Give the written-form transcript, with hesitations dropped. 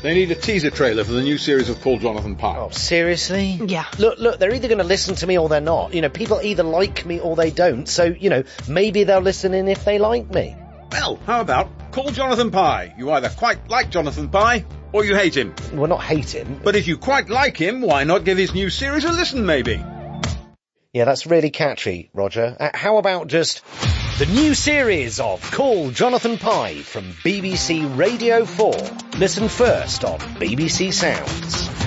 They need a teaser trailer for the new series of Call Jonathan Pye. Oh, seriously? Yeah. Look, they're either going to listen to me or they're not. You know, people either like me or they don't. So, you know, maybe they'll listen in if they like me. Well, how about Call Jonathan Pye? You either quite like Jonathan Pye or you hate him. Well, not hate him. But if you quite like him, why not give his new series a listen, maybe? Yeah, that's really catchy, Roger. How about just the new series of Call Jonathan Pye from BBC Radio 4. Listen first on BBC Sounds.